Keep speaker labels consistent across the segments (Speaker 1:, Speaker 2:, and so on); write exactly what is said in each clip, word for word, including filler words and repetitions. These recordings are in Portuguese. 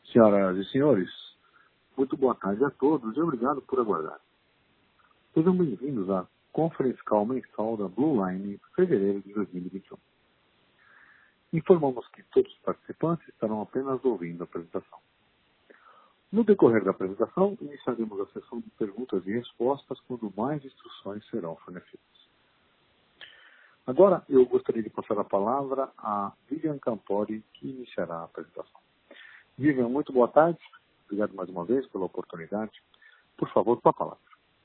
Speaker 1: Senhoras e senhores, muito boa tarde a todos e obrigado por aguardar. Sejam bem-vindos à Conference Call mensal da Blue Line em fevereiro de dois mil e vinte e um. Informamos que todos os participantes estarão apenas ouvindo a apresentação. No decorrer da apresentação, iniciaremos a sessão de perguntas e respostas quando mais instruções serão fornecidas. Agora, eu gostaria de passar a palavra a Vivian Campori, que iniciará a apresentação. Vivian, muito boa tarde. Obrigado mais uma vez pela oportunidade. Por favor, com a palavra.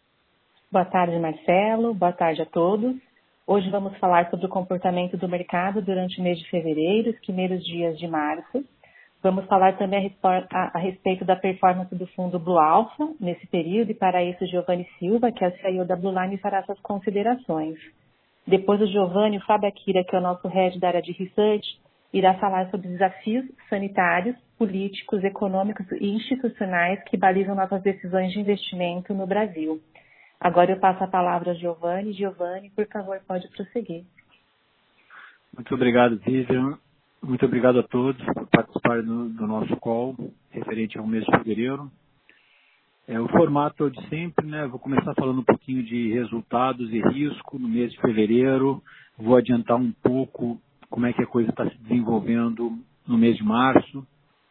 Speaker 2: Boa tarde, Marcelo. Boa tarde a todos. Hoje vamos falar sobre o comportamento do mercado durante o mês de fevereiro, os primeiros dias de março. Vamos falar também a, respo- a, a respeito da performance do fundo Blue Alpha nesse período, e para isso Giovanni Silva, que é o C I O da Blue Line, fará suas considerações. Depois do Giovanni, o Fábio Akira, que é o nosso head da área de research, irá falar sobre desafios sanitários, políticos, econômicos e institucionais que balizam nossas decisões de investimento no Brasil. Agora eu passo a palavra a Giovanni. Giovanni, por favor, pode prosseguir.
Speaker 3: Muito obrigado, Vivian. Muito obrigado a todos por participar do, do nosso call referente ao mês de fevereiro. É, o formato é o de sempre, né? Vou começar falando um pouquinho de resultados e risco no mês de fevereiro. Vou adiantar um pouco como é que a coisa está se desenvolvendo no mês de março.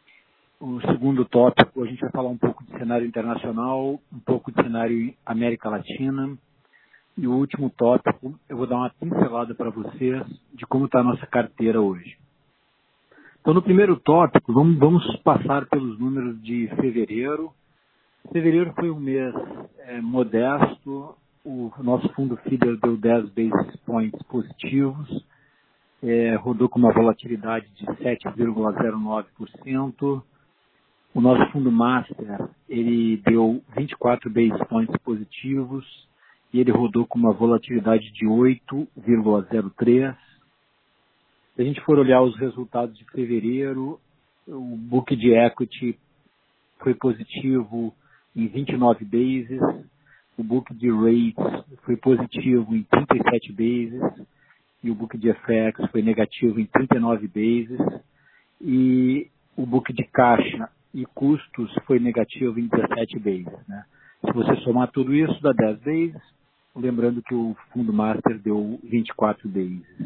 Speaker 3: O segundo tópico, a gente vai falar um pouco de cenário internacional, um pouco de cenário América Latina. E o último tópico, eu vou dar uma pincelada para vocês de como está a nossa carteira hoje. Então, no primeiro tópico, vamos, vamos passar pelos números de fevereiro. Fevereiro foi um mês é, modesto, o nosso fundo feeder deu dez basis points positivos, é, rodou com uma volatilidade de sete vírgula zero nove por cento. O nosso fundo master, ele deu vinte e quatro basis points positivos e ele rodou com uma volatilidade de oito vírgula zero três. Se a gente for olhar os resultados de fevereiro, o book de equity foi positivo em vinte e nove bases, o book de rates foi positivo em trinta e sete bases e o book de F X foi negativo em trinta e nove bases e o book de caixa e custos foi negativo em dezessete bases. Né? Se você somar tudo isso, dá dez bases, lembrando que o fundo master deu vinte e quatro bases.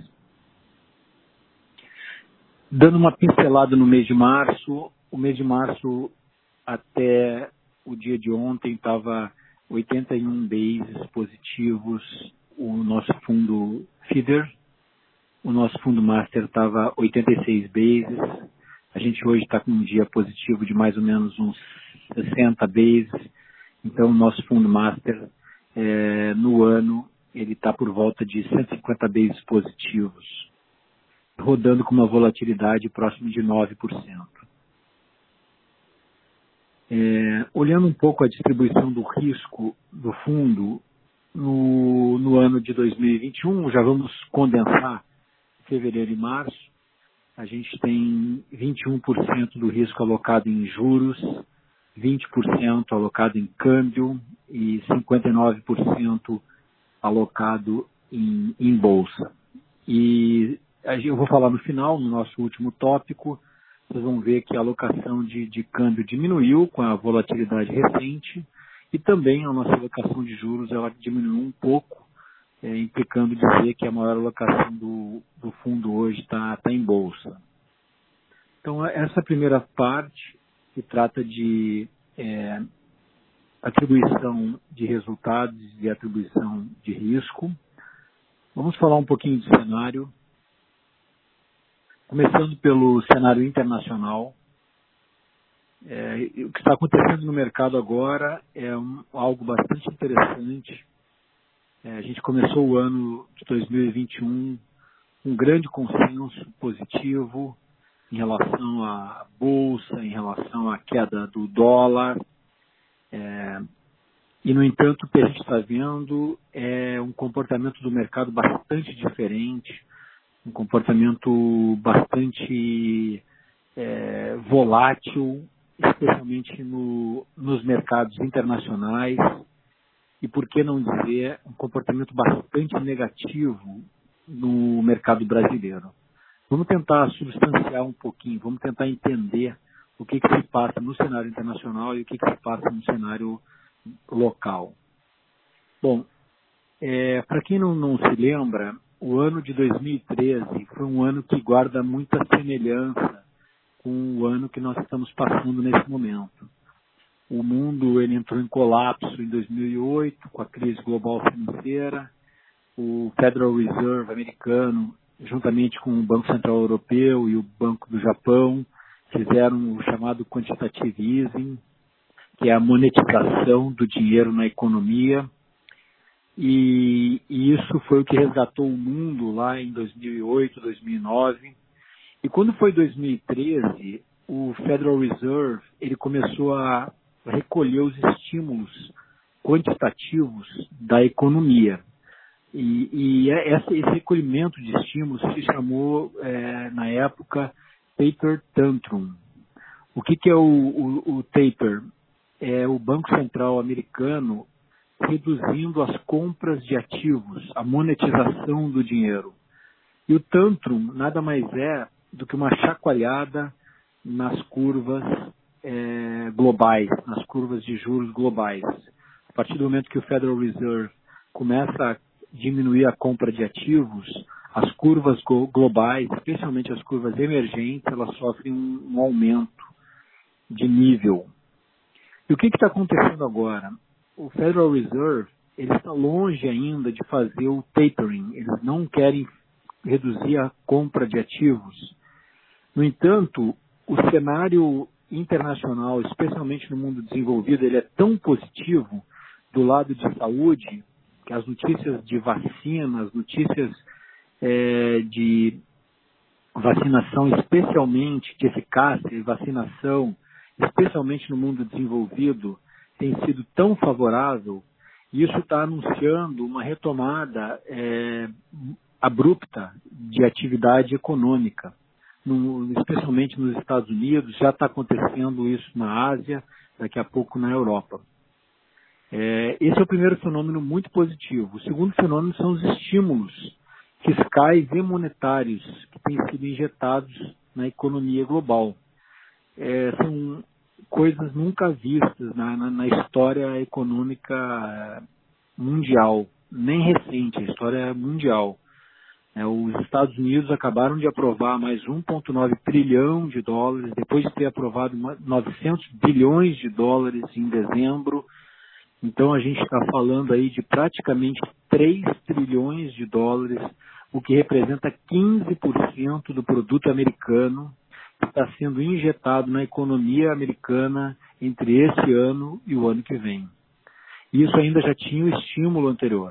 Speaker 3: Dando uma pincelada no mês de março, o mês de março até o dia de ontem estava oitenta e um bases positivos o nosso fundo feeder, o nosso fundo master estava oitenta e seis bases, a gente hoje está com um dia positivo de mais ou menos uns sessenta bases, então o nosso fundo master é, no ano ele está por volta de cento e cinquenta bases positivos, rodando com uma volatilidade próxima de nove por cento. É, olhando um pouco a distribuição do risco do fundo, no, no ano de dois mil e vinte e um, já vamos condensar fevereiro e março, a gente tem vinte e um por cento do risco alocado em juros, vinte por cento alocado em câmbio e cinquenta e nove por cento alocado em, em bolsa. E eu vou falar no final, no nosso último tópico, vocês vão ver que a alocação de, de câmbio diminuiu com a volatilidade recente e também a nossa alocação de juros ela diminuiu um pouco, é, implicando dizer que a maior alocação do, do fundo hoje está tá em bolsa. Então, essa primeira parte, que trata de é, atribuição de resultados e atribuição de risco. Vamos falar um pouquinho de cenário. Começando pelo cenário internacional, é, o que está acontecendo no mercado agora é um, algo bastante interessante. É, a gente começou o ano de dois mil e vinte e um com um grande consenso positivo em relação à bolsa, em relação à queda do dólar. É, e, no entanto, o que a gente está vendo é um comportamento do mercado bastante diferente, um comportamento bastante é, volátil, especialmente no, nos mercados internacionais, e por que não dizer um comportamento bastante negativo no mercado brasileiro. Vamos tentar substanciar um pouquinho, vamos tentar entender o que, que se passa no cenário internacional e o que, que se passa no cenário local. Bom, é, para quem não, não se lembra, o ano de dois mil e treze foi um ano que guarda muita semelhança com o ano que nós estamos passando nesse momento. O mundo ele entrou em colapso em dois mil e oito, com a crise global financeira. O Federal Reserve americano, juntamente com o Banco Central Europeu e o Banco do Japão, fizeram o chamado quantitative easing, que é a monetização do dinheiro na economia. E, e isso foi o que resgatou o mundo lá em dois mil e oito, dois mil e nove. E quando foi dois mil e treze, o Federal Reserve ele começou a recolher os estímulos quantitativos da economia. E, e esse, esse recolhimento de estímulos se chamou, é, na época, taper tantrum. O que, que é o, o, o taper? É o Banco Central americano reduzindo as compras de ativos, a monetização do dinheiro. E o tantrum nada mais é do que uma chacoalhada nas curvas é, globais, nas curvas de juros globais. A partir do momento que o Federal Reserve começa a diminuir a compra de ativos, as curvas globais, especialmente as curvas emergentes, elas sofrem um, um aumento de nível. E o que está acontecendo agora? O Federal Reserve ele está longe ainda de fazer o tapering. Eles não querem reduzir a compra de ativos. No entanto, o cenário internacional, especialmente no mundo desenvolvido, ele é tão positivo do lado de saúde, que as notícias de vacina, as notícias é, de vacinação, especialmente de eficácia e vacinação, especialmente no mundo desenvolvido, tem sido tão favorável, e isso está anunciando uma retomada é, abrupta de atividade econômica, no, especialmente nos Estados Unidos, já está acontecendo isso na Ásia, daqui a pouco na Europa. É, esse é o primeiro fenômeno muito positivo. O segundo fenômeno são os estímulos fiscais e monetários que têm sido injetados na economia global. É, são coisas nunca vistas na, na, na história econômica mundial, nem recente, a história mundial. É, os Estados Unidos acabaram de aprovar mais um vírgula nove trilhão de dólares, depois de ter aprovado novecentos bilhões de dólares em dezembro. Então a gente está falando aí de praticamente três trilhões de dólares, o que representa quinze por cento do produto americano que está sendo injetado na economia americana entre esse ano e o ano que vem. Isso ainda já tinha o estímulo anterior.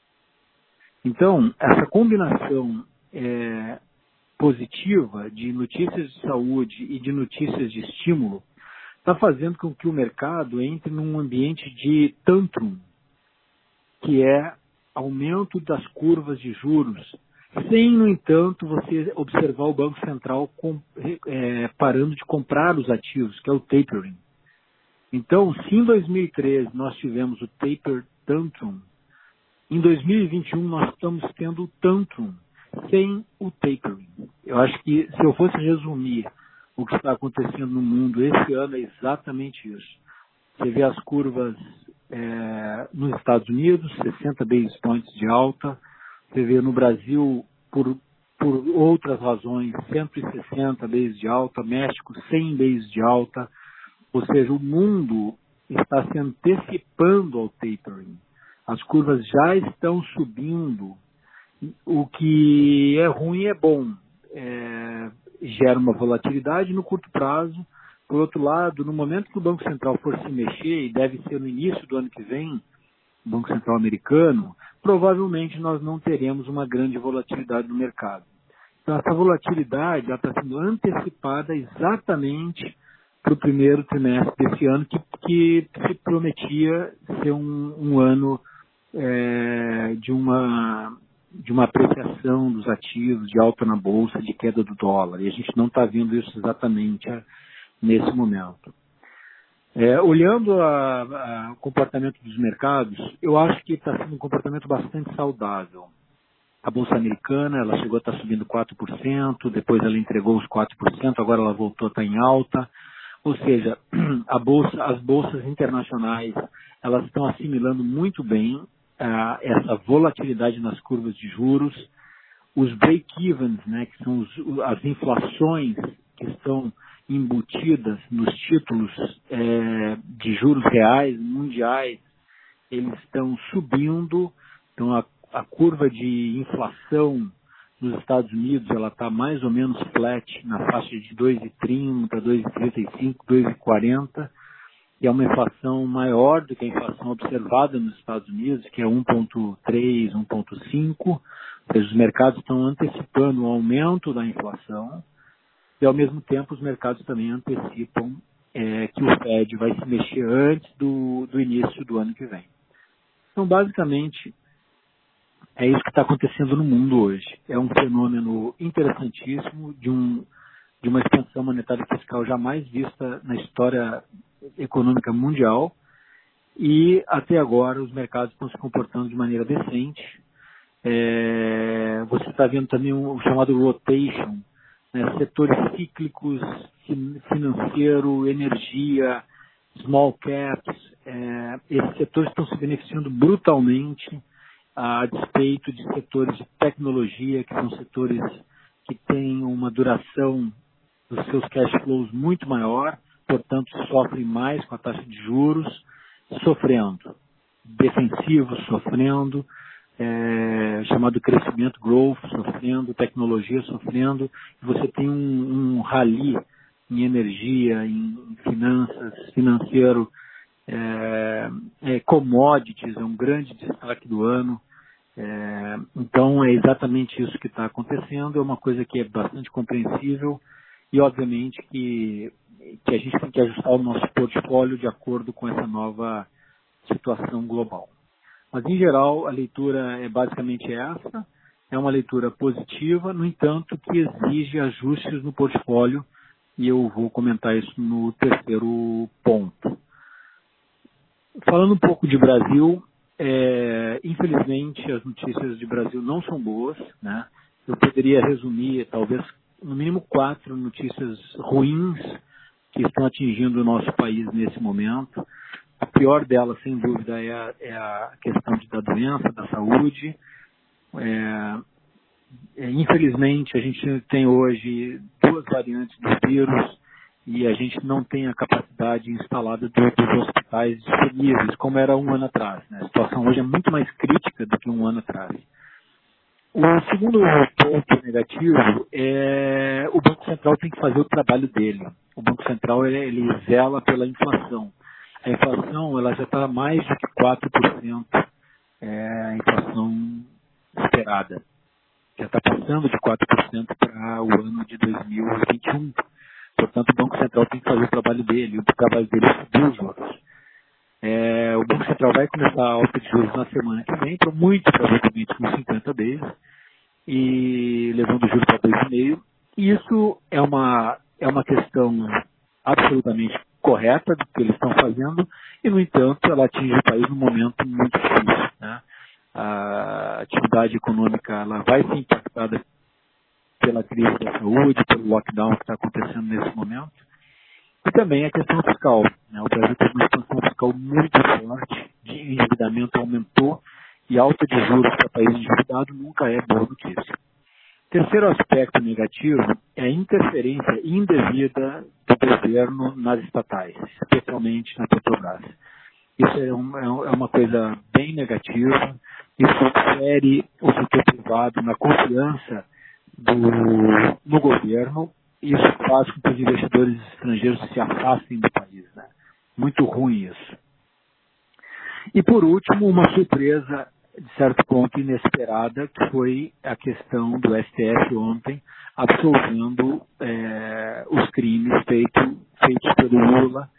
Speaker 3: Então, essa combinação é, positiva de notícias de saúde e de notícias de estímulo está fazendo com que o mercado entre num ambiente de tantrum, que é aumento das curvas de juros, sem, no entanto, você observar o Banco Central com, é, parando de comprar os ativos, que é o tapering. Então, se em dois mil e treze nós tivemos o taper tantrum, em dois mil e vinte e um nós estamos tendo o tantrum, sem o tapering. Eu acho que, se eu fosse resumir o que está acontecendo no mundo esse ano, é exatamente isso. Você vê as curvas é, nos Estados Unidos, sessenta basis points de alta. Você vê no Brasil, por, por outras razões, cento e sessenta basis de alta. México, cem basis de alta. Ou seja, o mundo está se antecipando ao tapering. As curvas já estão subindo. O que é ruim é bom. É, gera uma volatilidade no curto prazo. Por outro lado, no momento que o Banco Central for se mexer, e deve ser no início do ano que vem, o Banco Central americano, provavelmente nós não teremos uma grande volatilidade no mercado. Então, essa volatilidade está sendo antecipada exatamente para o primeiro trimestre desse ano, que, que se prometia ser um, um ano é, de uma... de uma apreciação dos ativos, de alta na bolsa, de queda do dólar. E a gente não está vendo isso exatamente nesse momento. É, olhando o comportamento dos mercados, eu acho que está sendo um comportamento bastante saudável. A bolsa americana, ela chegou a estar subindo quatro por cento, depois ela entregou os quatro por cento, agora ela voltou a estar em alta. ou seja, a bolsa, as bolsas internacionais elas estão assimilando muito bem ah, essa volatilidade nas curvas de juros, os break-evens, né, que são os, as inflações que estão embutidas nos títulos é, de juros reais, mundiais, eles estão subindo. Então a, a curva de inflação nos Estados Unidos ela está mais ou menos flat, na faixa de dois vírgula trinta, dois vírgula trinta e cinco, dois vírgula quarenta, e é uma inflação maior do que a inflação observada nos Estados Unidos, que é um vírgula três, um vírgula cinco, ou seja, os mercados estão antecipando o aumento da inflação, e ao mesmo tempo os mercados também antecipam é, que o Fed vai se mexer antes do, do início do ano que vem. Então, basicamente, é isso que está acontecendo no mundo hoje. É um fenômeno interessantíssimo de, um, de uma expansão monetária e fiscal jamais vista na história econômica mundial, e até agora os mercados estão se comportando de maneira decente. É, você está vendo também o um, chamado rotation, né, setores cíclicos, financeiro, energia, small caps, é, esses setores estão se beneficiando brutalmente a despeito de setores de tecnologia, que são setores que têm uma duração dos seus cash flows muito maior, portanto sofrem mais com a taxa de juros, sofrendo, defensivos sofrendo, é, chamado crescimento, growth, sofrendo, tecnologia sofrendo, e você tem um, um rally em energia, em finanças, financeiro, é, é, commodities, é um grande destaque do ano. É, então é exatamente isso que está acontecendo, é uma coisa que é bastante compreensível e obviamente que, que a gente tem que ajustar o nosso portfólio de acordo com essa nova situação global. Mas em geral a leitura é basicamente essa, é uma leitura positiva, no entanto que exige ajustes no portfólio, e eu vou comentar isso no terceiro ponto. Falando um pouco de Brasil, É, infelizmente as notícias de Brasil não são boas, né? Eu poderia resumir talvez no mínimo quatro notícias ruins que estão atingindo o nosso país nesse momento. A pior delas, sem dúvida, é a, é a questão de, da doença, da saúde. É, é, infelizmente a gente tem hoje duas variantes do vírus e a gente não tem a capacidade instalada dos, dos hospitais disponíveis, como era um ano atrás, né? A situação hoje é muito mais crítica do que um ano atrás. O segundo ponto negativo é o Banco Central tem que fazer o trabalho dele. O Banco Central ele, ele zela pela inflação. A inflação ela já está mais do que quatro por cento, é a inflação esperada. Já está passando de quatro por cento para o ano de dois mil e vinte e um. Portanto, o Banco Central tem que fazer o trabalho dele. O trabalho dele é subir os juros. É, o Banco Central vai começar a alta de juros na semana que vem, então muito provavelmente com cinquenta vezes, e levando o juros para dois vírgula cinco. E isso é uma, é uma questão absolutamente correta do que eles estão fazendo, e, no entanto, ela atinge o país num momento muito difícil, né? A atividade econômica ela vai ser impactada pela crise da saúde, pelo lockdown que está acontecendo nesse momento, e também a questão fiscal, né? O Brasil teve uma expansão fiscal muito forte, de endividamento aumentou, e alta de juros para país endividado nunca é boa notícia. Terceiro aspecto negativo é a interferência indevida do governo nas estatais, especialmente na Petrobras. Isso é uma, é uma coisa bem negativa, isso fere o setor privado na confiança do, no governo, e isso faz com que os investidores estrangeiros se afastem do país, né? Muito ruim isso. E por último, uma surpresa de certo ponto inesperada, que foi a questão do S T F ontem absolvendo é, os crimes feito, feitos pelo Lula,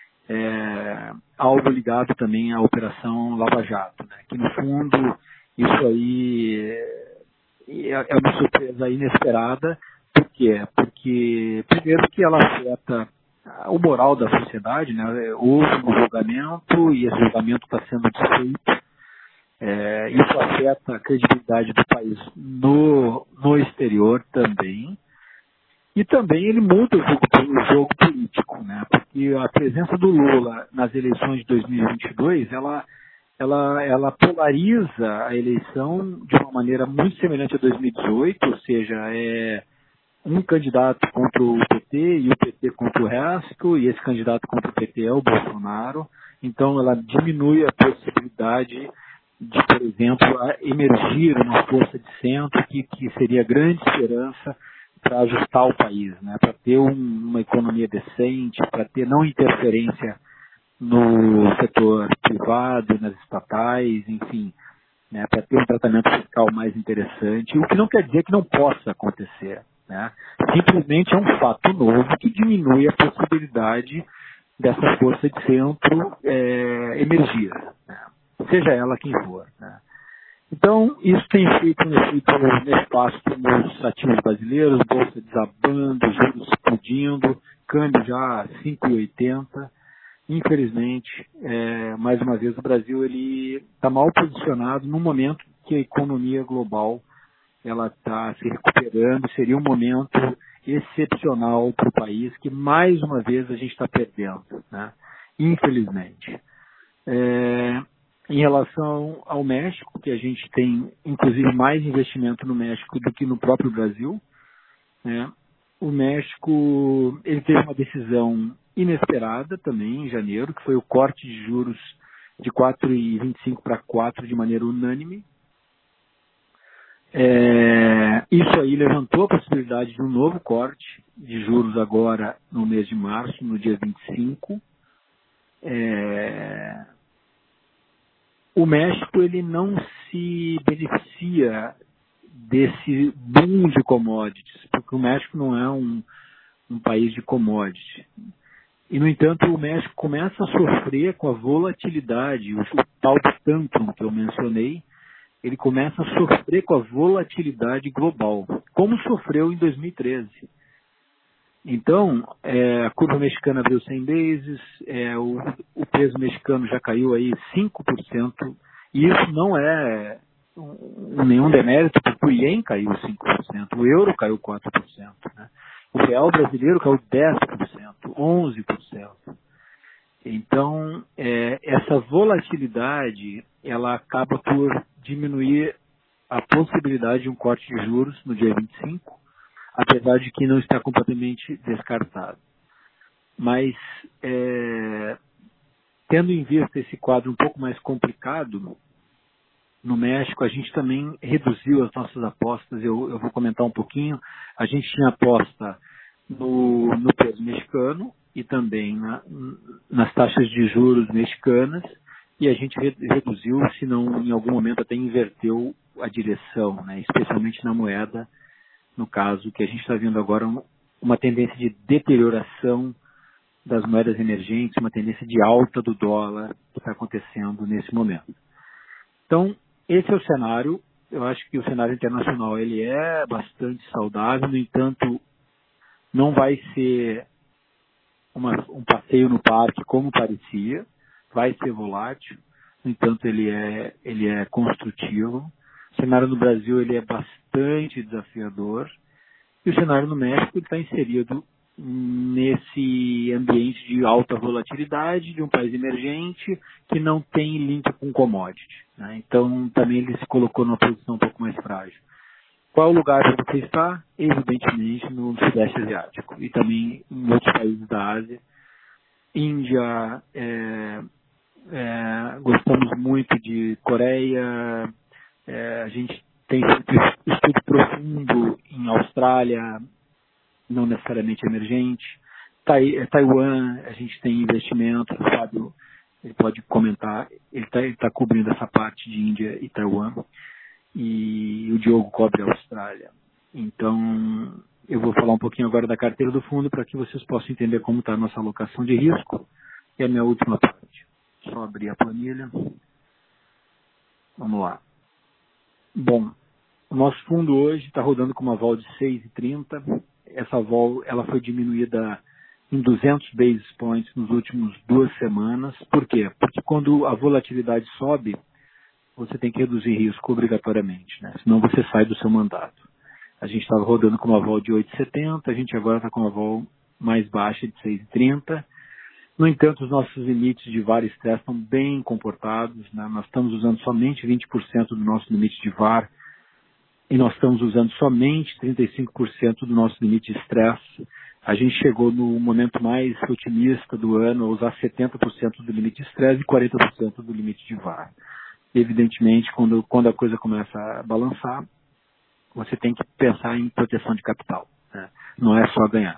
Speaker 3: é, algo ligado também à Operação Lava Jato, né? Que no fundo isso aí é, é uma surpresa inesperada. Por quê? Porque primeiro que ela afeta o moral da sociedade, né? Houve um julgamento e esse julgamento está sendo desfeito. É, isso afeta a credibilidade do país no, no exterior também. E também ele muda o jogo, o jogo político, né? Porque a presença do Lula nas eleições de dois mil e vinte e dois, ela, ela, ela polariza a eleição de uma maneira muito semelhante a dois mil e dezoito, ou seja, é um candidato contra o P T e o P T contra o resto, e esse candidato contra o P T é o Bolsonaro. Então ela diminui a possibilidade de, por exemplo, emergir uma força de centro que, que seria grande esperança para ajustar o país, né? Para ter um, uma economia decente, para ter não interferência no setor privado, nas estatais, enfim, né? Para ter um tratamento fiscal mais interessante, o que não quer dizer que não possa acontecer, né? Simplesmente é um fato novo que diminui a possibilidade dessa força de centro é, emergir, né? Seja ela quem for, né? Então, isso tem feito um efeito nefasto nos ativos brasileiros, bolsa desabando, juros explodindo, câmbio já a cinco e oitenta. Infelizmente, é, mais uma vez, o Brasil ele está mal posicionado no momento que a economia global ela está se recuperando. Seria um momento excepcional para o país que, mais uma vez, a gente está perdendo, né? Infelizmente. É, Em relação ao México, que a gente tem, inclusive, mais investimento no México do que no próprio Brasil, né? O México ele teve uma decisão inesperada também em janeiro, que foi o corte de juros de quatro vírgula vinte e cinco para quatro de maneira unânime. É, isso aí levantou a possibilidade de um novo corte de juros agora no mês de março, no dia vinte e cinco. É, O México ele não se beneficia desse boom de commodities, porque o México não é um, um país de commodities. E, no entanto, o México começa a sofrer com a volatilidade, o, o tal do tantrum que eu mencionei, ele começa a sofrer com a volatilidade global, como sofreu em dois mil e treze. Então, é, a curva mexicana abriu cem bases, é, o, o peso mexicano já caiu aí cinco por cento, e isso não é um, nenhum demérito, porque o iene caiu cinco por cento, o euro caiu quatro por cento, né? O real brasileiro caiu dez por cento, onze por cento. Então, é, essa volatilidade, ela acaba por diminuir a possibilidade de um corte de juros no dia vinte e cinco, apesar de que não está completamente descartado. Mas, é, tendo em vista esse quadro um pouco mais complicado, no México a gente também reduziu as nossas apostas, eu, eu vou comentar um pouquinho. A gente tinha aposta no, no peso mexicano e também na, nas taxas de juros mexicanas, e a gente re, reduziu, se não em algum momento até inverteu a direção, né, especialmente na moeda. No caso, que a gente está vendo agora uma tendência de deterioração das moedas emergentes, uma tendência de alta do dólar que está acontecendo nesse momento. Então, esse é o cenário. Eu acho que o cenário internacional ele é bastante saudável, no entanto, não vai ser uma, um passeio no parque como parecia, vai ser volátil, no entanto, ele é, ele é construtivo. O cenário no Brasil ele é bastante desafiador e o cenário no México está inserido nesse ambiente de alta volatilidade de um país emergente que não tem link com commodity, né? Então também ele se colocou numa posição um pouco mais frágil. Qual o lugar onde você está? Evidentemente no Sudeste Asiático e também em outros países da Ásia. Índia, é, é, gostamos muito de Coreia. É, a gente tem feito estudo profundo em Austrália, não necessariamente emergente. Tai, Taiwan, a gente tem investimento, o Fábio ele pode comentar, ele está tá cobrindo essa parte de Índia e Taiwan, e o Diogo cobre a Austrália. Então, eu vou falar um pouquinho agora da carteira do fundo para que vocês possam entender como está a nossa alocação de risco, e a minha última parte. Só abrir a planilha. Vamos lá. Bom, o nosso fundo hoje está rodando com uma vol de seis vírgula trinta. Essa vol ela foi diminuída em duzentos basis points nos últimos duas semanas. Por quê? Porque quando a volatilidade sobe, você tem que reduzir risco obrigatoriamente, né? Senão você sai do seu mandato. A gente estava rodando com uma vol de oito vírgula setenta, a gente agora está com uma vol mais baixa de seis vírgula trinta. No entanto, os nossos limites de V A R e estresse estão bem comportados, né? Nós estamos usando somente vinte por cento do nosso limite de V A R e nós estamos usando somente trinta e cinco por cento do nosso limite de estresse. A gente chegou no momento mais otimista do ano a usar setenta por cento do limite de estresse e quarenta por cento do limite de V A R. Evidentemente, quando, quando a coisa começa a balançar, você tem que pensar em proteção de capital, né? Não é só ganhar.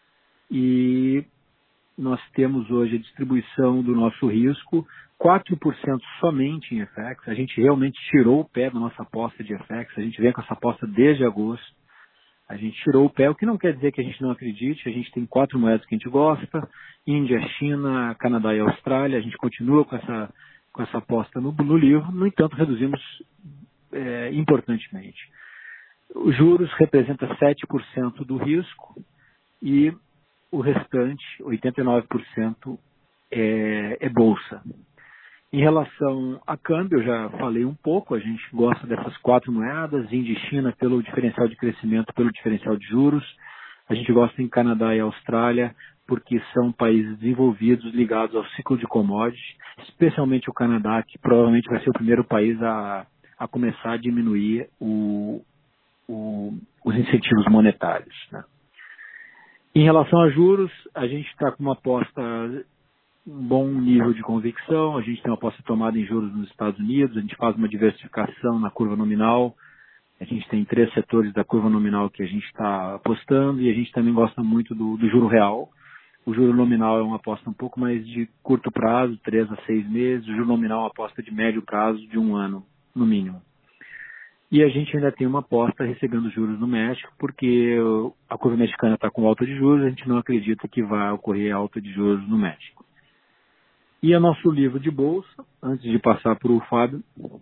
Speaker 3: E nós temos hoje a distribuição do nosso risco, quatro por cento somente em F X. A gente realmente tirou o pé da nossa aposta de F X. A gente vem com essa aposta desde agosto. A gente tirou o pé, o que não quer dizer que a gente não acredite. A gente tem quatro moedas que a gente gosta: Índia, China, Canadá e Austrália. A gente continua com essa, com essa aposta no, no livro. No entanto, reduzimos é, importantemente. Os juros representam sete por cento do risco e o restante, oitenta e nove por cento, é, é bolsa. Em relação a câmbio, eu já falei um pouco, a gente gosta dessas quatro moedas, Índia e China pelo diferencial de crescimento, pelo diferencial de juros. A gente gosta em Canadá e Austrália porque são países desenvolvidos ligados ao ciclo de commodities, especialmente o Canadá, que provavelmente vai ser o primeiro país a, a começar a diminuir o O, os incentivos monetários, né? Em relação a juros, a gente está com uma aposta, um bom nível de convicção, a gente tem uma aposta tomada em juros nos Estados Unidos, a gente faz uma diversificação na curva nominal, a gente tem três setores da curva nominal que a gente está apostando e a gente também gosta muito do, do juro real. O juro nominal é uma aposta um pouco mais de curto prazo, três a seis meses, o juro nominal é uma aposta de médio prazo, de um ano, no mínimo. E a gente ainda tem uma aposta recebendo juros no México, porque a curva mexicana está com alta de juros, a gente não acredita que vai ocorrer alta de juros no México. E o nosso livro de bolsa, antes de passar para o Fábio,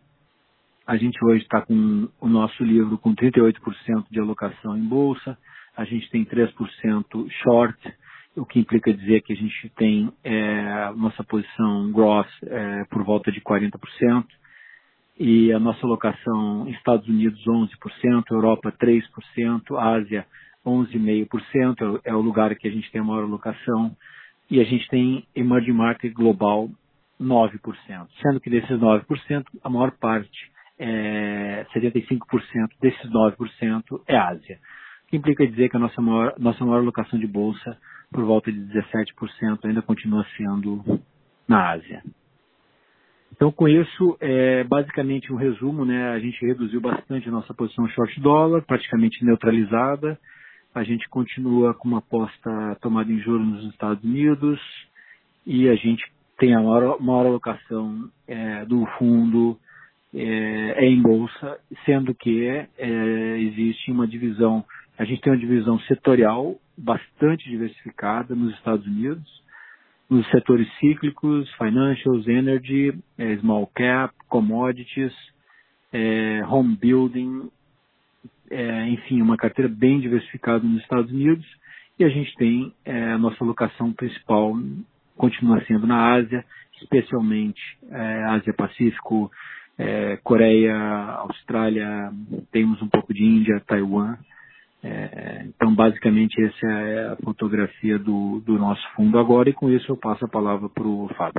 Speaker 3: a gente hoje está com o nosso livro com trinta e oito por cento de alocação em bolsa, a gente tem três por cento short, o que implica dizer que a gente tem é, nossa posição gross é, por volta de quarenta por cento. E a nossa alocação Estados Unidos onze por cento, Europa três por cento, Ásia onze vírgula cinco por cento, é o lugar que a gente tem a maior alocação, e a gente tem Emerging Market Global nove por cento, sendo que desses nove por cento, a maior parte, é, setenta e cinco por cento desses nove por cento é Ásia, o que implica dizer que a nossa maior, nossa maior alocação de bolsa, por volta de dezessete por cento, ainda continua sendo na Ásia. Então, com isso, é basicamente um resumo, né? A gente reduziu bastante a nossa posição short dólar, praticamente neutralizada. A gente continua com uma aposta tomada em juros nos Estados Unidos e a gente tem a maior, maior alocação é, do fundo é, é em bolsa, sendo que é, existe uma divisão, a gente tem uma divisão setorial bastante diversificada nos Estados Unidos, nos setores cíclicos, financials, energy, eh, small cap, commodities, eh, home building, eh, enfim, uma carteira bem diversificada nos Estados Unidos, e a gente tem eh, a nossa alocação principal, continua sendo na Ásia, especialmente eh, Ásia-Pacífico, eh, Coreia, Austrália, temos um pouco de Índia, Taiwan. É, então, basicamente, essa é a fotografia do, do nosso fundo agora, e com isso eu passo a palavra para o Fábio.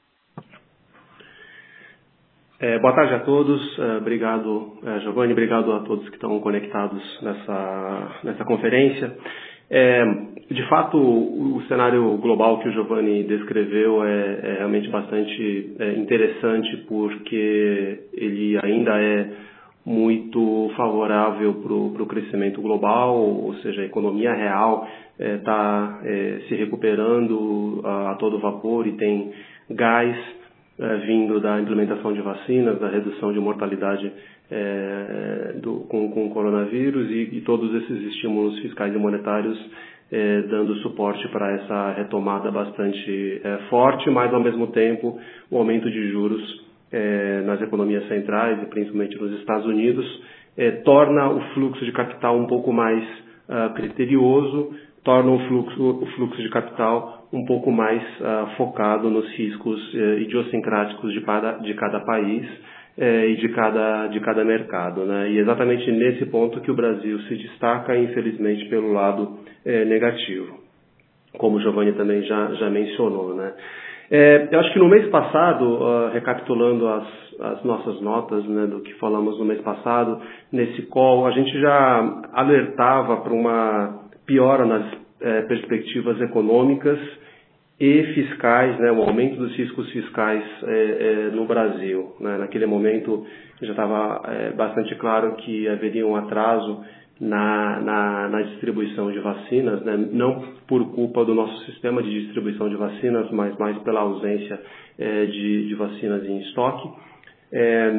Speaker 4: É, boa tarde a todos, é, obrigado, é, Giovanni, obrigado a todos que estão conectados nessa, nessa conferência. É, de fato, o, o cenário global que o Giovanni descreveu é, é realmente bastante é, interessante, porque ele ainda é muito favorável para o crescimento global, ou seja, a economia real está é, é, se recuperando a, a todo vapor e tem gás é, vindo da implementação de vacinas, da redução de mortalidade é, do, com, com o coronavírus e, e todos esses estímulos fiscais e monetários é, dando suporte para essa retomada bastante é, forte, mas ao mesmo tempo o aumento de juros É, nas economias centrais e principalmente nos Estados Unidos, é, torna o fluxo de capital um pouco mais uh, criterioso, torna o fluxo, o fluxo de capital um pouco mais uh, focado nos riscos uh, idiosincráticos de cada, de cada país, é, e de cada, de cada mercado, né? E exatamente nesse ponto que o Brasil se destaca, infelizmente, pelo lado é, negativo, como o Giovanni também já, já mencionou, né? É, eu acho que no mês passado, uh, recapitulando as, as nossas notas, né, do que falamos no mês passado, nesse call, a gente já alertava para uma piora nas é, perspectivas econômicas e fiscais, né, o aumento dos riscos fiscais é, é, no Brasil, né? Naquele momento já estava é, bastante claro que haveria um atraso Na, na, na distribuição de vacinas, né? Não por culpa do nosso sistema de distribuição de vacinas, mas mais pela ausência é, de, de vacinas em estoque. É,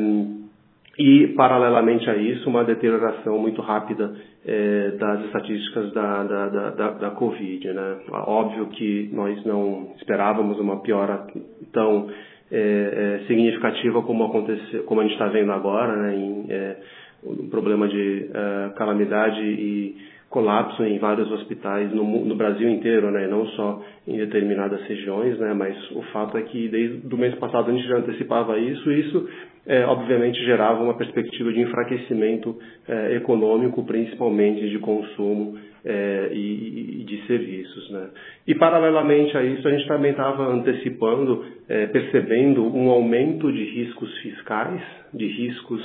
Speaker 4: e, paralelamente a isso, uma deterioração muito rápida é, das estatísticas da, da, da, da, da Covid, né? Óbvio que nós não esperávamos uma piora tão é, é, significativa como, aconteceu, como a gente está vendo agora, né? Em, é, um problema de uh, calamidade e colapso em vários hospitais no, no Brasil inteiro, né, não só em determinadas regiões, né, mas o fato é que desde o mês passado a gente já antecipava isso e isso é, obviamente gerava uma perspectiva de enfraquecimento é, econômico, principalmente de consumo é, e, e de serviços, né. E paralelamente a isso a gente também estava antecipando, é, percebendo um aumento de riscos fiscais, de riscos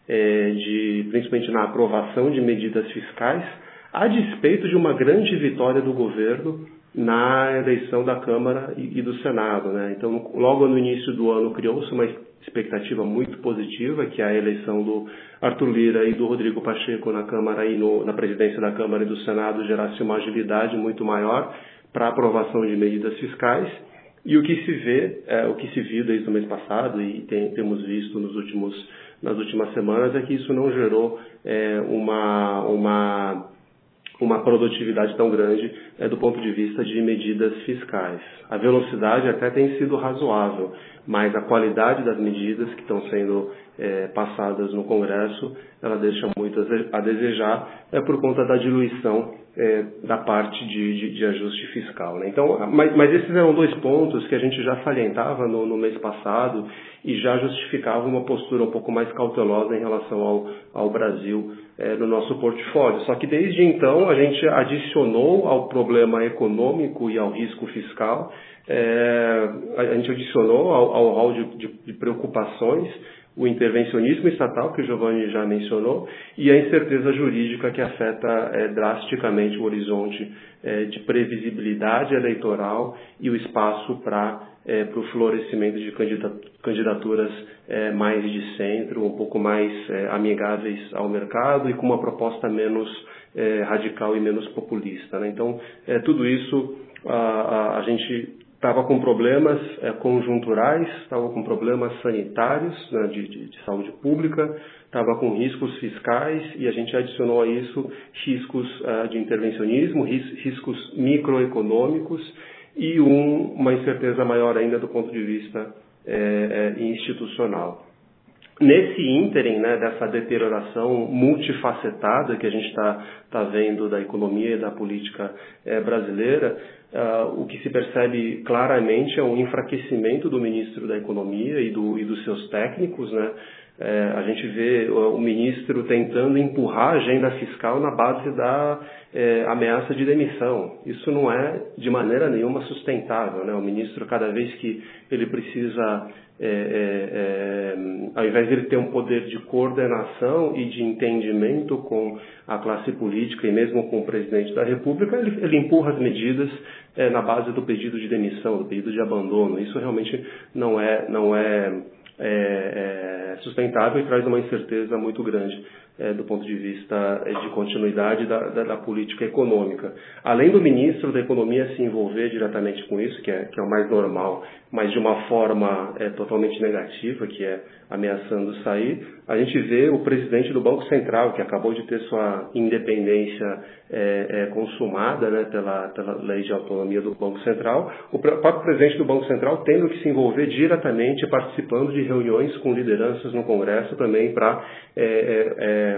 Speaker 4: É, de, principalmente na aprovação de medidas fiscais, a despeito de uma grande vitória do governo na eleição da Câmara e, e do Senado, né? Então, logo no início do ano criou-se uma expectativa muito positiva, que é a eleição do Arthur Lira e do Rodrigo Pacheco na Câmara e no, na presidência da Câmara e do Senado gerasse uma agilidade muito maior para a aprovação de medidas fiscais. E o que se vê, é, o que se viu desde o mês passado e tem, temos visto nos últimos nas últimas semanas é que isso não gerou é, uma, uma, uma produtividade tão grande é, do ponto de vista de medidas fiscais. A velocidade até tem sido razoável, mas a qualidade das medidas que estão sendo é, passadas no Congresso, ela deixa muito a desejar é, por conta da diluição é, da parte de, de, de ajuste fiscal, né? Então, mas, mas esses eram dois pontos que a gente já salientava no, no mês passado e já justificava uma postura um pouco mais cautelosa em relação ao, ao Brasil é, no nosso portfólio. Só que desde então a gente adicionou ao problema econômico e ao risco fiscal, é, a gente adicionou ao, ao rol de, de, de preocupações o intervencionismo estatal, que o Giovanni já mencionou, e a incerteza jurídica que afeta é, drasticamente o horizonte é, de previsibilidade eleitoral e o espaço para é, o florescimento de candidaturas é, mais de centro, um pouco mais é, amigáveis ao mercado e com uma proposta menos é, radical e menos populista, né? Então, é, tudo isso a, a, a gente estava com problemas é, conjunturais, estava com problemas sanitários, né, de, de, de saúde pública, estava com riscos fiscais e a gente adicionou a isso riscos uh, de intervencionismo, ris, riscos microeconômicos e um, uma incerteza maior ainda do ponto de vista é, é, institucional. Nesse ínterim, né, dessa deterioração multifacetada que a gente está tá vendo da economia e da política é, brasileira, uh, o que se percebe claramente é um enfraquecimento do ministro da Economia e, do, e dos seus técnicos, né? É, a gente vê o, o ministro tentando empurrar a agenda fiscal na base da é, ameaça de demissão. Isso não é de maneira nenhuma sustentável, né? O ministro, cada vez que ele precisa, é, é, é, ao invés de ele ter um poder de coordenação e de entendimento com a classe política e mesmo com o presidente da República, ele, ele empurra as medidas é, na base do pedido de demissão, do pedido de abandono. Isso realmente não é, não é É, é sustentável e traz uma incerteza muito grande é, do ponto de vista de continuidade da, da, da política econômica. Além do ministro da Economia se envolver diretamente com isso, que é, que é o mais normal, mas de uma forma é, totalmente negativa, que é ameaçando sair, a gente vê o presidente do Banco Central, que acabou de ter sua independência é, é, consumada, né, pela, pela lei de autonomia do Banco Central, o próprio presidente do Banco Central tendo que se envolver diretamente, participando de reuniões com lideranças no Congresso também para é, é, é,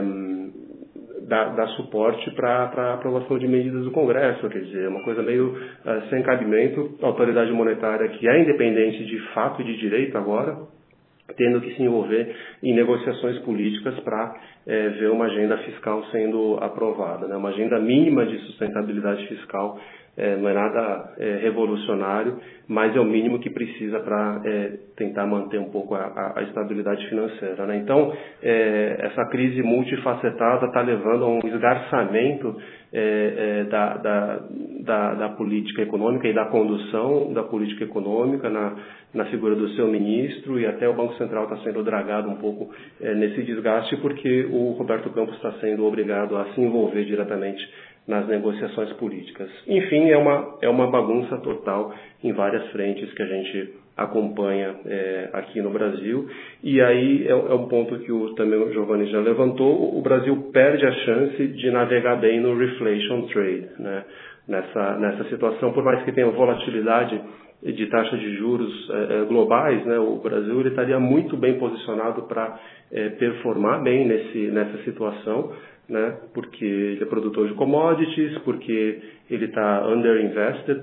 Speaker 4: dar, dar suporte para a aprovação de medidas do Congresso. Quer dizer, é uma coisa meio uh, sem cabimento. A autoridade monetária, que é independente de fato e de direito agora, tendo que se envolver em negociações políticas para é, ver uma agenda fiscal sendo aprovada, né? Uma agenda mínima de sustentabilidade fiscal. É, não é nada é, revolucionário, mas é o mínimo que precisa para é, tentar manter um pouco a, a, a estabilidade financeira, né? Então, é, essa crise multifacetada está levando a um esgarçamento é, é, da, da, da, da política econômica e da condução da política econômica na, na figura do seu ministro, e até o Banco Central está sendo dragado um pouco é, nesse desgaste, porque o Roberto Campos está sendo obrigado a se envolver diretamente nas negociações políticas. Enfim, é uma, é uma bagunça total em várias frentes que a gente acompanha é, aqui no Brasil. E aí é, é um ponto que o, também o Giovanni já levantou: o Brasil perde a chance de navegar bem no reflation trade, né? Nessa, nessa situação, por mais que tenha volatilidade de taxa de juros é, globais, né, o Brasil ele estaria muito bem posicionado para é, performar bem nesse, nessa situação, né, porque ele é produtor de commodities, porque ele está underinvested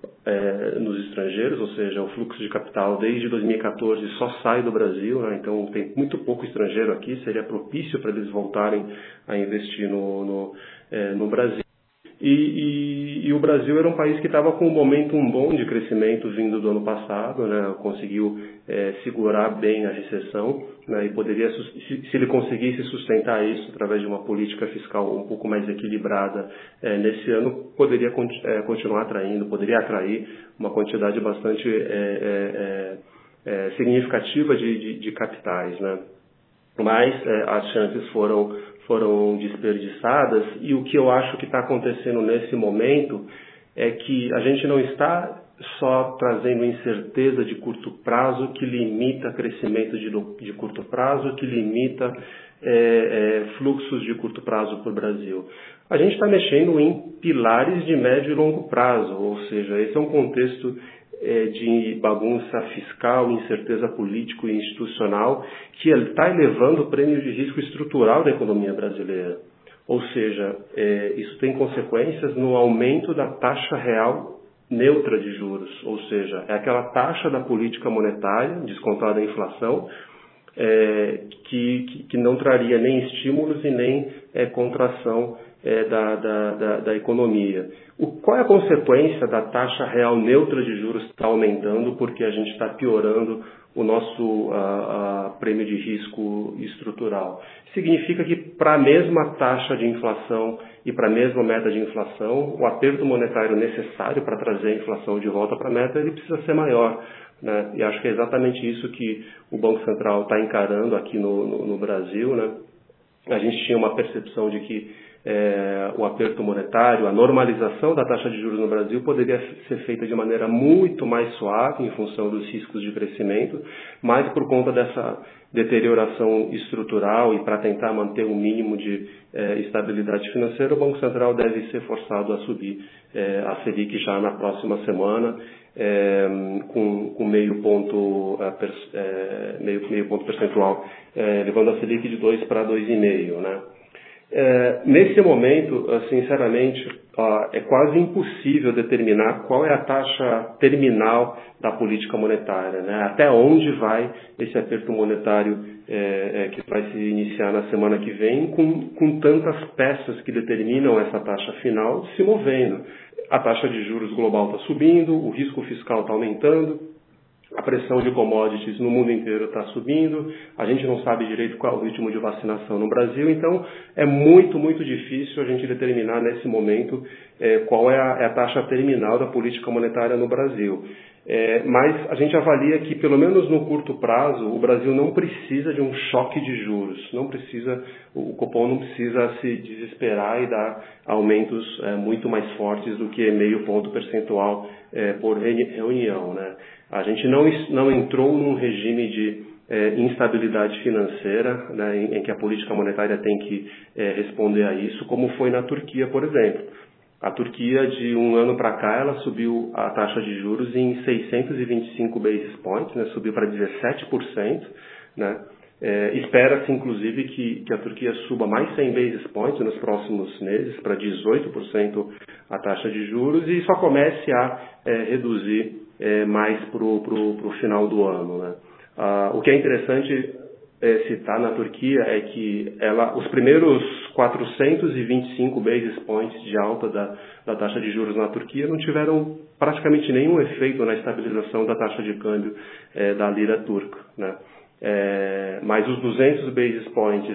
Speaker 4: é, nos estrangeiros, ou seja, o fluxo de capital desde dois mil e quatorze só sai do Brasil, né, então tem muito pouco estrangeiro aqui, seria propício para eles voltarem a investir no, no, é, no Brasil. E, e, e o Brasil era um país que estava com um momentum bom de crescimento vindo do ano passado, né? Conseguiu é, segurar bem a recessão, né? E poderia, se, se ele conseguisse sustentar isso através de uma política fiscal um pouco mais equilibrada é, nesse ano, poderia é, continuar atraindo, poderia atrair uma quantidade bastante é, é, é, significativa de, de, de capitais, né? Mas é, as chances foram, foram desperdiçadas, e o que eu acho que está acontecendo nesse momento é que a gente não está só trazendo incerteza de curto prazo que limita crescimento de, de curto prazo, que limita é, é, fluxos de curto prazo para o Brasil. A gente está mexendo em pilares de médio e longo prazo, ou seja, esse é um contexto de bagunça fiscal, incerteza político e institucional que está elevando o prêmio de risco estrutural da economia brasileira. Ou seja, é, isso tem consequências no aumento da taxa real neutra de juros, ou seja, é aquela taxa da política monetária, descontada a inflação, é, que, que, que não traria nem estímulos e nem é, contração é, da, da, da, da economia. O, qual é a consequência da taxa real neutra de juros estar aumentando porque a gente está piorando o nosso a, a, prêmio de risco estrutural? Significa que para a mesma taxa de inflação e para a mesma meta de inflação, o aperto monetário necessário para trazer a inflação de volta para a meta, ele precisa ser maior, né? E acho que é exatamente isso que o Banco Central está encarando aqui no, no, no Brasil, né? A gente tinha uma percepção de que É, o aperto monetário, a normalização da taxa de juros no Brasil poderia ser feita de maneira muito mais suave em função dos riscos de crescimento, mas por conta dessa deterioração estrutural e para tentar manter um mínimo de é, estabilidade financeira, o Banco Central deve ser forçado a subir é, a Selic já na próxima semana, é, com, com meio ponto, é, meio, meio ponto percentual, é, levando a Selic de dois para dois vírgula cinco, né? É, nesse momento, sinceramente, ó, é quase impossível determinar qual é a taxa terminal da política monetária, né? Até onde vai esse aperto monetário é, é, que vai se iniciar na semana que vem, com, com tantas peças que determinam essa taxa final se movendo. A taxa de juros global está subindo, o risco fiscal está aumentando, a pressão de commodities no mundo inteiro está subindo, a gente não sabe direito qual é o ritmo de vacinação no Brasil, então é muito, muito difícil a gente determinar nesse momento é, qual é a, é a taxa terminal da política monetária no Brasil. É, mas a gente avalia que, pelo menos no curto prazo, o Brasil não precisa de um choque de juros, não precisa, o Copom não precisa se desesperar e dar aumentos é, muito mais fortes do que meio ponto percentual é, por reunião, né? A gente não, não entrou num regime de é, instabilidade financeira, né, em, em que a política monetária tem que é, responder a isso, como foi na Turquia, por exemplo. A Turquia, de um ano para cá, ela subiu a taxa de juros em seiscentos e vinte e cinco basis points, né, subiu para dezessete por cento. Né, é, espera-se, inclusive, que, que a Turquia suba mais cem basis points nos próximos meses, para dezoito por cento a taxa de juros, e só comece a é, reduzir É, mais para o final do ano, né? Uh, o que é interessante é, citar na Turquia é que ela, os primeiros quatrocentos e vinte e cinco basis points de alta da, da taxa de juros na Turquia não tiveram praticamente nenhum efeito na estabilização da taxa de câmbio é, da lira turca, né? É, mas os duzentos basis points,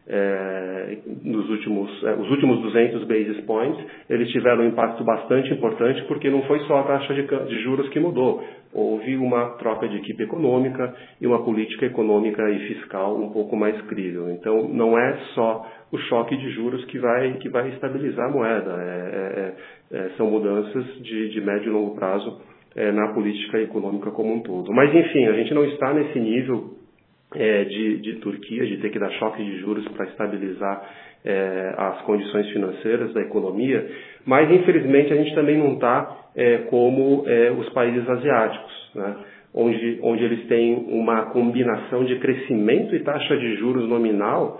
Speaker 4: é, nos últimos, é, os últimos duzentos basis points, eles tiveram um impacto bastante importante porque não foi só a taxa de, de juros que mudou. Houve uma troca de equipe econômica e uma política econômica e fiscal um pouco mais crível. Então, não é só o choque de juros que vai, que vai estabilizar a moeda. É, é, é, são mudanças de, de médio e longo prazo é, na política econômica como um todo. Mas, enfim, a gente não está nesse nível é, de, de Turquia, de ter que dar choque de juros para estabilizar é, as condições financeiras da economia, mas, infelizmente, a gente também não está é, como é, os países asiáticos, né? onde, onde eles têm uma combinação de crescimento e taxa de juros nominal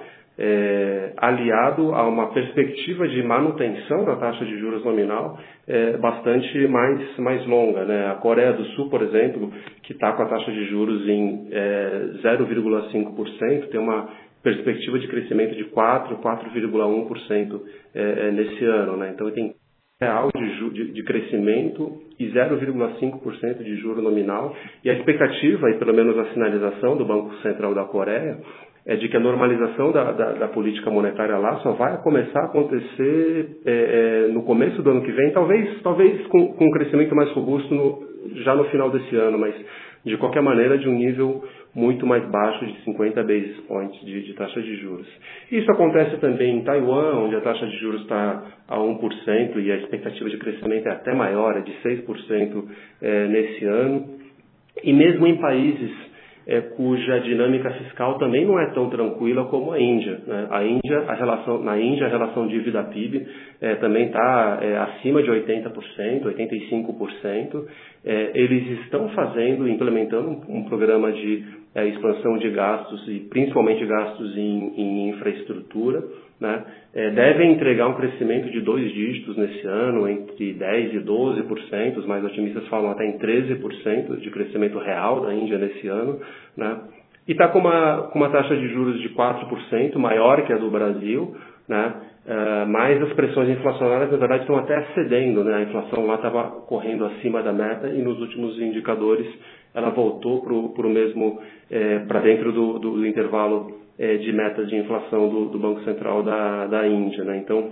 Speaker 4: é, aliado a uma perspectiva de manutenção da taxa de juros nominal é, bastante mais, mais longa, né? A Coreia do Sul, por exemplo, que está com a taxa de juros em é, zero vírgula cinco por cento, tem uma perspectiva de crescimento de quatro, quatro vírgula um por cento é, é, nesse ano, né? Então tem real de, de, de crescimento e zero vírgula cinco por cento de juro nominal, e a expectativa, e pelo menos a sinalização do Banco Central da Coreia, é de que a normalização da, da, da política monetária lá só vai começar a acontecer é, é, no começo do ano que vem, talvez, talvez com, com um crescimento mais robusto no, já no final desse ano, mas de qualquer maneira de um nível muito mais baixo de cinquenta basis points de, de taxa de juros. Isso acontece também em Taiwan, onde a taxa de juros está a um por cento e a expectativa de crescimento é até maior, é de seis por cento é, nesse ano. E mesmo em países É, cuja dinâmica fiscal também não é tão tranquila como a Índia, né? A Índia, a relação, na Índia, a relação dívida-P I B é, também está é, acima de oitenta por cento, oitenta e cinco por cento. É, eles estão fazendo, implementando um, um programa de é, expansão de gastos, e principalmente gastos em, em infraestrutura, né? É, devem entregar um crescimento de dois dígitos nesse ano, entre dez por cento e doze por cento, os mais otimistas falam até em treze por cento de crescimento real da Índia nesse ano, né? E está com uma, com uma taxa de juros de quatro por cento, maior que a do Brasil, né? Uh, mas as pressões inflacionárias, na verdade, estão até cedendo, né? A inflação lá estava correndo acima da meta e nos últimos indicadores ela voltou para o mesmo, é, para dentro do, do, do intervalo é, de metas de inflação do, do Banco Central da, da Índia, né? Então,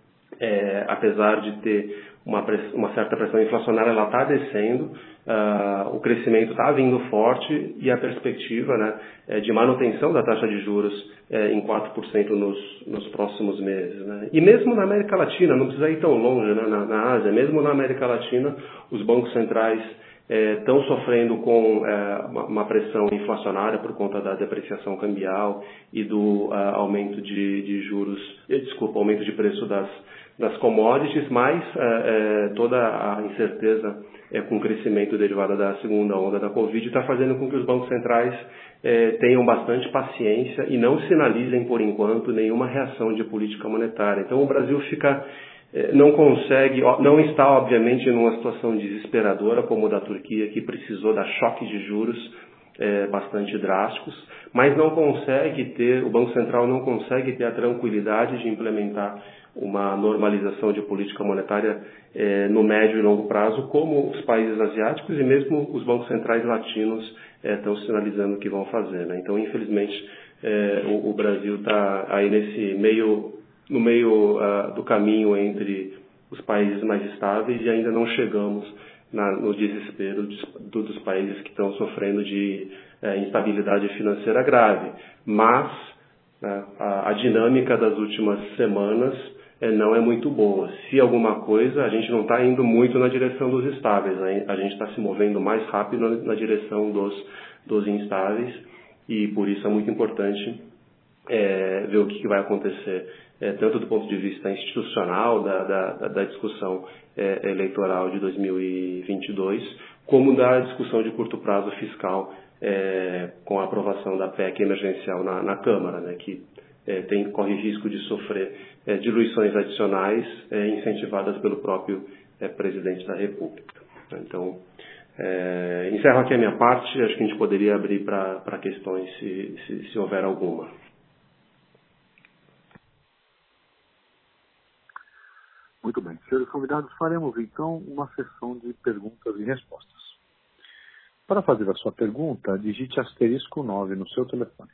Speaker 4: é, apesar de ter uma, press, uma certa pressão inflacionária, ela está descendo, uh, o crescimento está vindo forte e a perspectiva, né, é de manutenção da taxa de juros é, em quatro por cento nos, nos próximos meses, né? E mesmo na América Latina, não precisa ir tão longe, né, na, na Ásia, mesmo na América Latina, os bancos centrais estão é, sofrendo com é, uma, uma pressão inflacionária por conta da depreciação cambial e do uh, aumento de, de juros, eh, desculpa, aumento de preço das, das commodities, mas é, é, toda a incerteza é, com o crescimento derivado da segunda onda da Covid está fazendo com que os bancos centrais é, tenham bastante paciência e não sinalizem, por enquanto, nenhuma reação de política monetária. Então, o Brasil fica... não consegue, não está obviamente numa situação desesperadora como a da Turquia, que precisou dar choque de juros é, bastante drásticos, mas não consegue ter, o Banco Central não consegue ter a tranquilidade de implementar uma normalização de política monetária é, no médio e longo prazo, como os países asiáticos e mesmo os bancos centrais latinos é, estão sinalizando que vão fazer, né? Então, infelizmente, é, o, o Brasil está aí nesse meio no meio uh, do caminho entre os países mais estáveis e ainda não chegamos na, no desespero de, do, dos países que estão sofrendo de uh, instabilidade financeira grave. Mas uh, a, a dinâmica das últimas semanas uh, não é muito boa. Se alguma coisa, a gente não está indo muito na direção dos estáveis, a, a gente está se movendo mais rápido na, na direção dos, dos instáveis, e por isso é muito importante é, ver o que, que vai acontecer. É, tanto do ponto de vista institucional da, da, da discussão é, eleitoral de dois mil e vinte e dois, como da discussão de curto prazo fiscal é, com a aprovação da P E C emergencial na, na Câmara, né, que é, tem, corre risco de sofrer é, diluições adicionais é, incentivadas pelo próprio é, presidente da República. Então, É, encerro aqui a minha parte, acho que a gente poderia abrir para questões, se, se, se houver alguma.
Speaker 1: Muito bem. Senhores convidados, faremos então uma sessão de perguntas e respostas. Para fazer a sua pergunta, digite asterisco nove no seu telefone.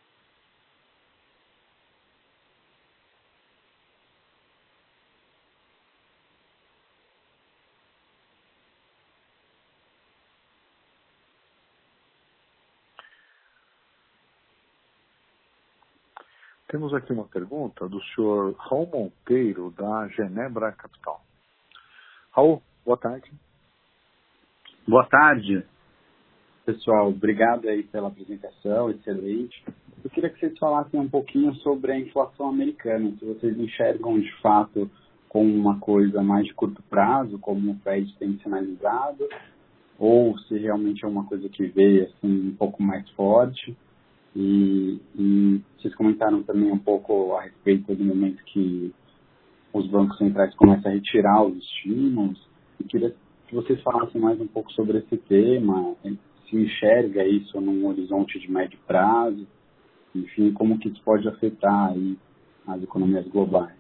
Speaker 1: Temos aqui uma pergunta do senhor Raul Monteiro, da Genebra Capital. Raul, boa tarde.
Speaker 5: Boa tarde, pessoal. Obrigado aí pela apresentação, excelente. Eu queria que vocês falassem um pouquinho sobre a inflação americana, se vocês enxergam de fato como uma coisa mais de curto prazo, como o Fed tem sinalizado, ou se realmente é uma coisa que veio assim, um pouco mais forte. E, e vocês comentaram também um pouco a respeito do momento que os bancos centrais começam a retirar os estímulos. Eu queria que vocês falassem mais um pouco sobre esse tema, se enxerga isso num horizonte de médio prazo, enfim, como que isso pode afetar aí as economias globais.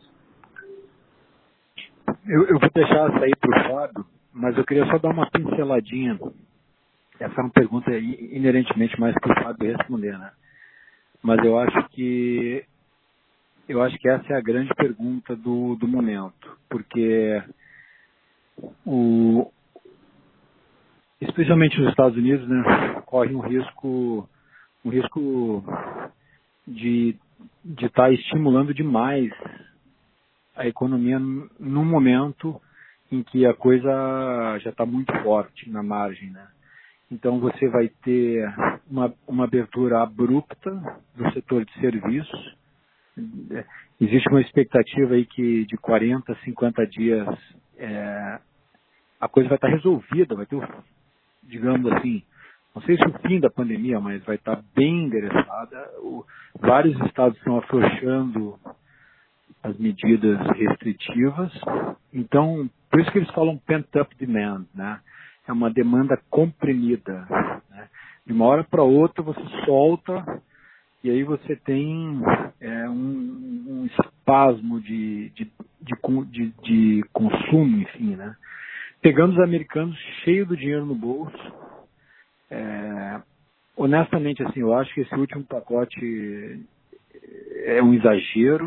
Speaker 3: Eu, eu vou deixar essa aí para o Fábio, mas eu queria só dar uma pinceladinha. Essa é uma pergunta inerentemente mais que o Fábio responder, né? Mas eu acho que eu acho que essa é a grande pergunta do, do momento, porque o, especialmente os Estados Unidos, né, corre um risco um risco de de estar estimulando demais a economia num momento em que a coisa já está muito forte na margem, né? Então você vai ter uma, uma abertura abrupta do setor de serviços. Existe uma expectativa aí que de quarenta, cinquenta dias é, a coisa vai estar resolvida, vai ter, digamos assim, não sei se o fim da pandemia, mas vai estar bem endereçada. O, vários estados estão afrouxando as medidas restritivas. Então, por isso que eles falam pent-up demand, né? É uma demanda comprimida, né? De uma hora para outra você solta e aí você tem é, um, um espasmo de, de, de, de, de consumo, enfim, né? Pegando os americanos cheios do dinheiro no bolso. É, honestamente, assim, eu acho que esse último pacote é um exagero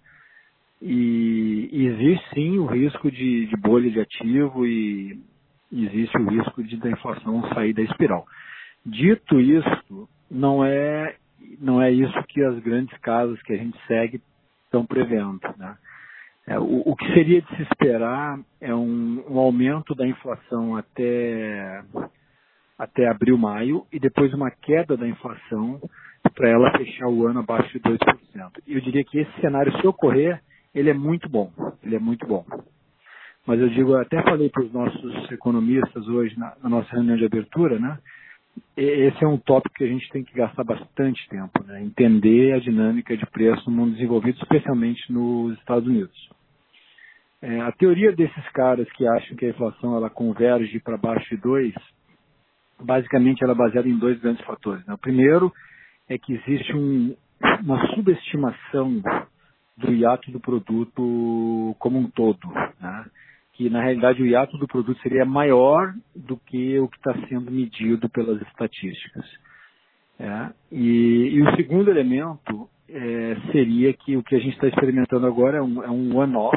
Speaker 3: e, e existe sim o risco de, de bolha de ativo e existe o risco de da inflação sair da espiral. Dito isso, não é, não é isso que as grandes casas que a gente segue estão prevendo, né? É, o, o que seria de se esperar é um, um aumento da inflação até, até abril, maio, e depois uma queda da inflação para ela fechar o ano abaixo de dois por cento. E eu diria que esse cenário, se ocorrer, ele é muito bom. Ele é muito bom. Mas eu digo, até falei para os nossos economistas hoje na, na nossa reunião de abertura, né? Esse é um tópico que a gente tem que gastar bastante tempo, né? Entender a dinâmica de preço no mundo desenvolvido, especialmente nos Estados Unidos. É, a teoria desses caras que acham que a inflação ela converge para baixo de dois, basicamente ela é baseada em dois grandes fatores, né? O primeiro é que existe um, uma subestimação do hiato do produto como um todo, né? Que na realidade o hiato do produto seria maior do que o que está sendo medido pelas estatísticas. É, e, e o segundo elemento é, seria que o que a gente está experimentando agora é um, é um one-off,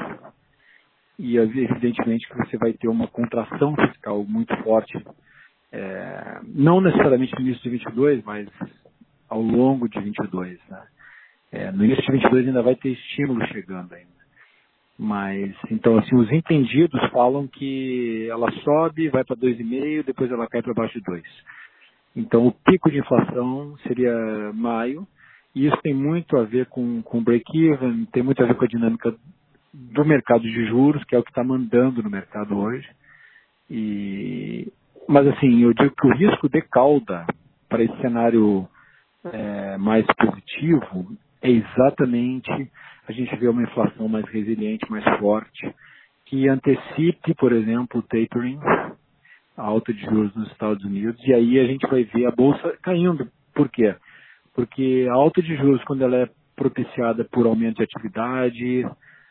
Speaker 3: e evidentemente que você vai ter uma contração fiscal muito forte, é, não necessariamente no início de vinte e dois, mas ao longo de vinte e dois. Né? É, no início de vinte e dois ainda vai ter estímulo chegando ainda. Mas, então, assim, os entendidos falam que ela sobe, vai para dois vírgula cinco, depois ela cai para baixo de dois. Então, o pico de inflação seria maio, e isso tem muito a ver com o break-even, tem muito a ver com a dinâmica do mercado de juros, que é o que está mandando no mercado hoje. E, mas, assim, eu digo que o risco de cauda para esse cenário é, mais positivo é exatamente a gente vê uma inflação mais resiliente, mais forte, que antecipe, por exemplo, o tapering, a alta de juros nos Estados Unidos, e aí a gente vai ver a Bolsa caindo. Por quê? Porque a alta de juros, quando ela é propiciada por aumento de atividade,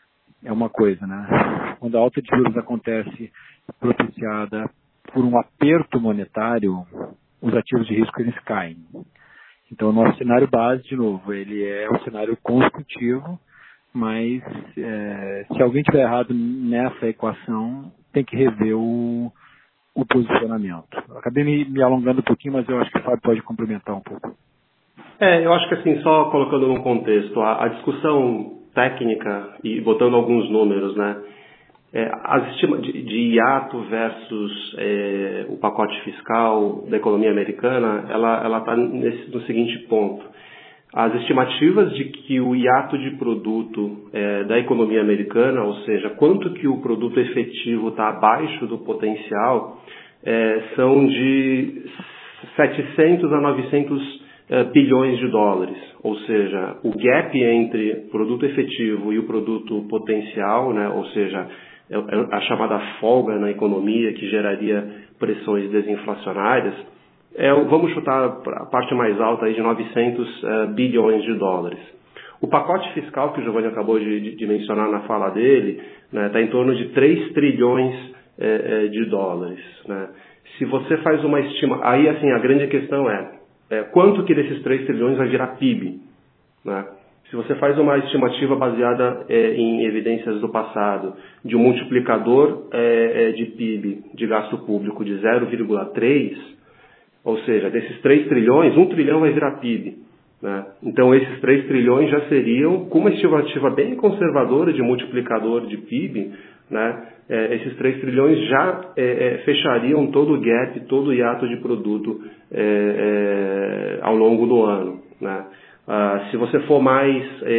Speaker 3: é uma coisa, né? Quando a alta de juros acontece propiciada por um aperto monetário, os ativos de risco eles caem. Então, o nosso cenário base, de novo, ele é um cenário construtivo, mas é, se alguém tiver errado nessa equação, tem que rever o, o posicionamento. Acabei me, me alongando um pouquinho, mas eu acho que o Fábio pode complementar um pouco.
Speaker 4: É, eu acho que assim, só colocando num contexto, a, a discussão técnica e botando alguns números, né? É, as estimativas de, de hiato versus é, o pacote fiscal da economia americana, ela está no seguinte ponto. As estimativas de que o hiato de produto é, da economia americana, ou seja, quanto que o produto efetivo está abaixo do potencial, é, são de setecentos a novecentos bilhões de dólares, ou seja, o gap entre produto efetivo e o produto potencial, né, ou seja, a chamada folga na economia que geraria pressões desinflacionárias, é, vamos chutar a parte mais alta aí de novecentos uh, bilhões de dólares. O pacote fiscal que o Giovanni acabou de, de, de mencionar na fala dele está, né, em torno de três trilhões eh, de dólares. Né? Se você faz uma estima, aí assim a grande questão é, é quanto que desses três trilhões vai virar P I B? Né? Se você faz uma estimativa baseada é, em evidências do passado de um multiplicador é, de P I B de gasto público de zero vírgula três, ou seja, desses três trilhões, um trilhão vai virar P I B. Né? Então, esses três trilhões já seriam, com uma estimativa bem conservadora de multiplicador de P I B, né? é, esses três trilhões já é, é, fechariam todo o gap, todo o hiato de produto é, é, ao longo do ano. Né? Ah, se você for mais é,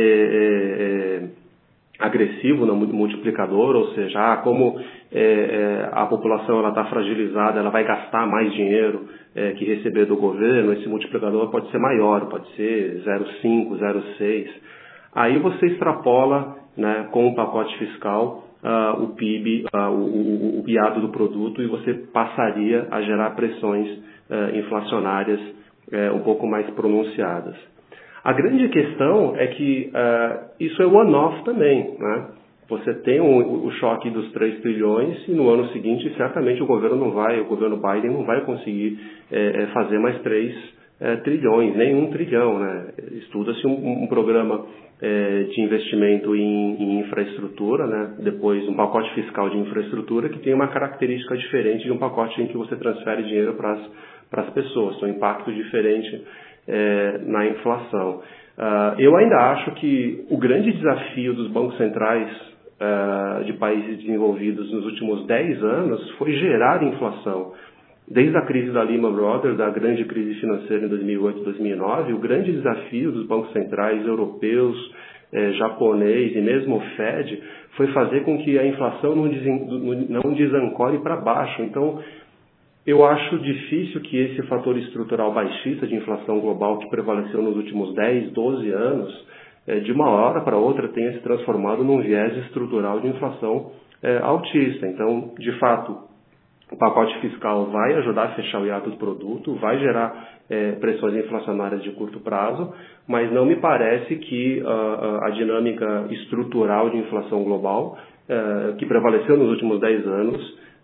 Speaker 4: é, agressivo no multiplicador, ou seja, ah, como é, é, a população está fragilizada, ela vai gastar mais dinheiro é, que receber do governo, esse multiplicador pode ser maior, pode ser zero vírgula cinco, zero vírgula seis. Aí você extrapola, né, com o pacote fiscal uh, o P I B, uh, o, o, o hiato do produto, e você passaria a gerar pressões uh, inflacionárias uh, um pouco mais pronunciadas. A grande questão é que uh, isso é one-off também, né? Você tem o, o choque dos três trilhões e no ano seguinte certamente o governo não vai, o governo Biden não vai conseguir é, fazer mais três é, trilhões, nem um trilhão, né? Estuda-se um, um programa é, de investimento em, em infraestrutura, né? Depois um pacote fiscal de infraestrutura que tem uma característica diferente de um pacote em que você transfere dinheiro para as pessoas, tem um impacto diferente é, na inflação. Uh, eu ainda acho que o grande desafio dos bancos centrais uh, de países desenvolvidos nos últimos dez anos foi gerar inflação. Desde a crise da Lehman Brothers, da grande crise financeira em dois mil e oito, dois mil e nove, o grande desafio dos bancos centrais europeus, eh, japonês e mesmo o Fed foi fazer com que a inflação não, desen, não desancore para baixo. Então, eu acho difícil que esse fator estrutural baixista de inflação global que prevaleceu nos últimos dez, doze anos, eh, de uma hora para outra tenha se transformado num viés estrutural de inflação eh, altista. Então, de fato, o pacote fiscal vai ajudar a fechar o hiato do produto, vai gerar é, pressões inflacionárias de curto prazo, mas não me parece que uh, a dinâmica estrutural de inflação global, uh, que prevaleceu nos últimos dez anos,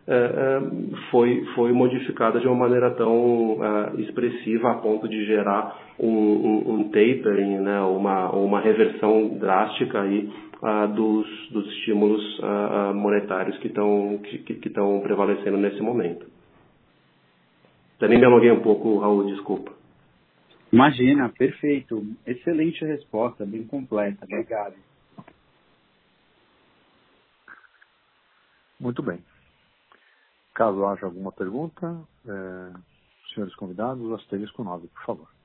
Speaker 4: uh, foi, foi modificada de uma maneira tão uh, expressiva a ponto de gerar um, um, um tapering, né, uma, uma reversão drástica aí, Uh, dos, dos estímulos uh, uh, monetários que estão que, que estão prevalecendo nesse momento. Também me alonguei um pouco, Raul, desculpa.
Speaker 5: Imagina, perfeito. Excelente resposta, bem completa. Obrigado.
Speaker 1: Muito bem. Caso haja alguma pergunta, é, senhores convidados, asterisco nove, por favor.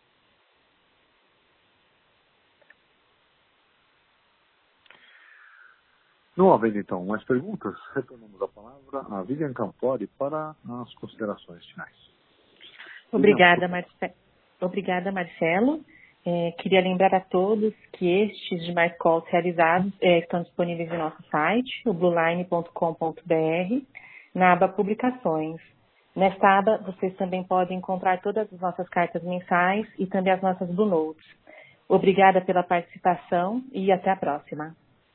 Speaker 1: Não havendo, então, mais perguntas, retornamos a palavra a Vivian Campori para as considerações finais.
Speaker 2: Obrigada, Marce... Obrigada Marcelo. É, queria lembrar a todos que estes demais calls realizados é, estão disponíveis em nosso site, o blueline ponto com ponto b r, na aba Publicações. Nesta aba, vocês também podem encontrar todas as nossas cartas mensais e também as nossas Blue Notes. Obrigada pela participação e até a próxima.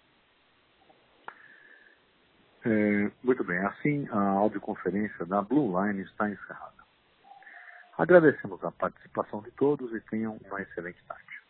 Speaker 1: É, muito bem, assim a audioconferência da Blue Line está encerrada. Agradecemos a participação de todos e tenham uma excelente tarde.